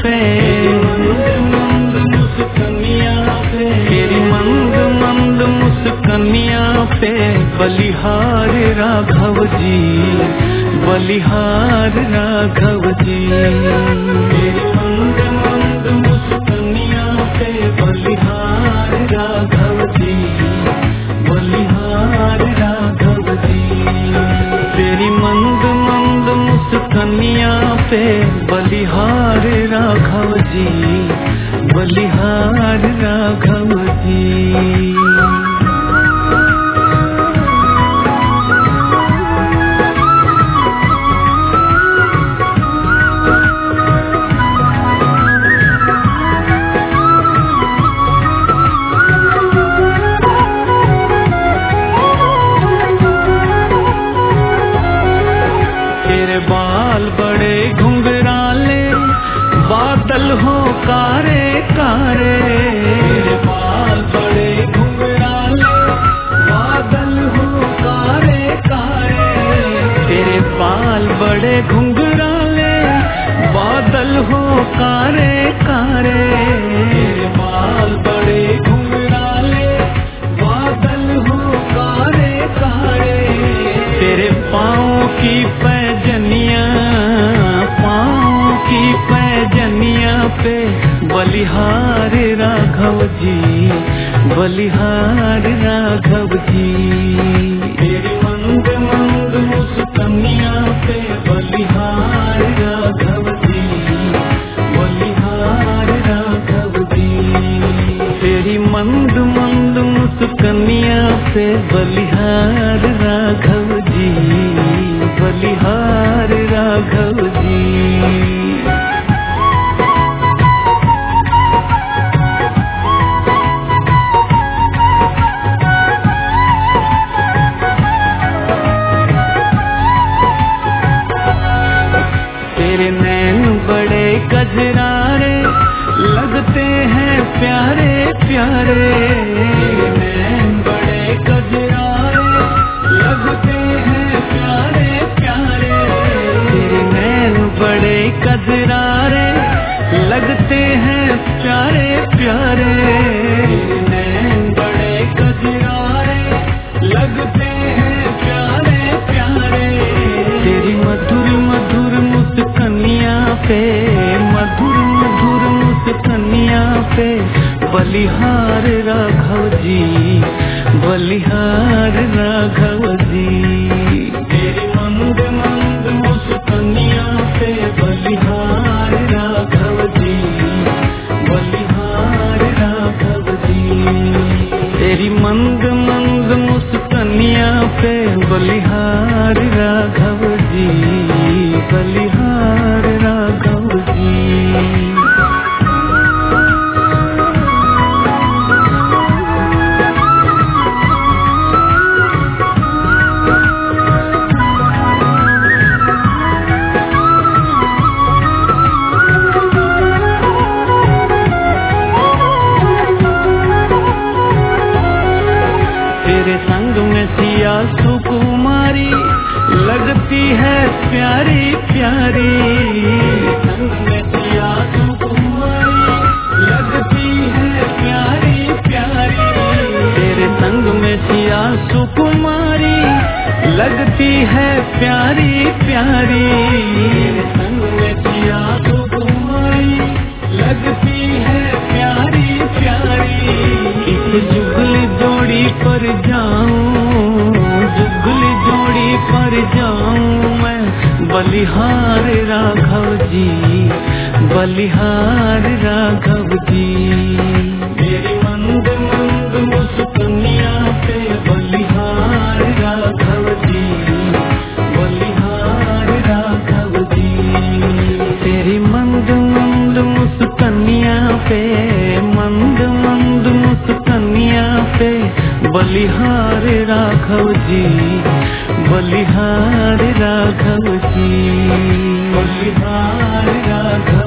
पे, तेरी मंद मंद मुस्कनिया पे बलिहार राघव जी, बलिहार राघव जी। तेरी मंद मंद मुस्कनिया पे बलिहार राघव जी, बलिहार राघव जी। तेरी मंद मंद मुस्कनिया पे बलिहार राघव जी, बलिहार राघव जी। बाल बड़े घुंघराले, बादल हो कारे कारे। तेरे बाल बड़े घुंघराले, बादल हो कारे कारे। तेरे बाल बड़े घुंघराले, बादल हो कारे कारे। तेरे बाल बड़े घुंघराले, बादल हो कारे कारे। तेरे पाँव की पैजनिया, पाँव की पैजनिया पे बलिहार राघव जी, बलिहार राघव जी। तेरी मंद मंद मुस्कनिया पे बलिहार राघव जी, बलिहार राघव जी। तेरी मंद मंद मुस्कनिया पे बलिहार राघव जी, बलिहार राघव जी। तेरे नैन बड़े गजरारे, लगते हैं प्यारे प्यारे। तेरे नैन बड़े गजरारे, लगते हैं प्यारे प्यारे। तेरे नैन बड़े गजरारे, लगते हैं प्यारे प्यारे। तेरे नैन बड़े गजरारे, लगते हैं प्यारे प्यारे। तेरी मधुर मधुर मुस्कनिया पे, मधुर मधुर मुस्कनिया पे बलिहार राघव जी, बलिहार राघव जी। तेरी मंद मंद मुस्कनिया पे बलिहार राघव जी, बलिहार राघव जी। तेरी मंद मंद मुस्कनिया पे बलिहार राघव जी, बलिहार राघव जी। तेरे संग में सिया सुकुमारी, लगती है प्यारी प्यारी। संग में सिया सुकुमारी, लगती है प्यारी प्यारी। तेरे संग में सिया सुकुमारी, लगती है प्यारी प्यारी। तेरे संग में सिया सुकुमारी, लगती है प्यारी प्यारी। इस जुगल जोड़ी पर जाऊं, जुगल जोड़ी पर जाऊं मैं, बलिहार राघव जी, बलिहार राघव जी। मेरी मंद मंद मुस्कनिया पे बलिहार राघव जी, बलिहार राघव जी। तेरी मंद मंद मुस्कनिया पे, मंद मंद मुस्कनिया पे बलिहार राघव जी, बलिहार राघव जी, बलिहार राघव।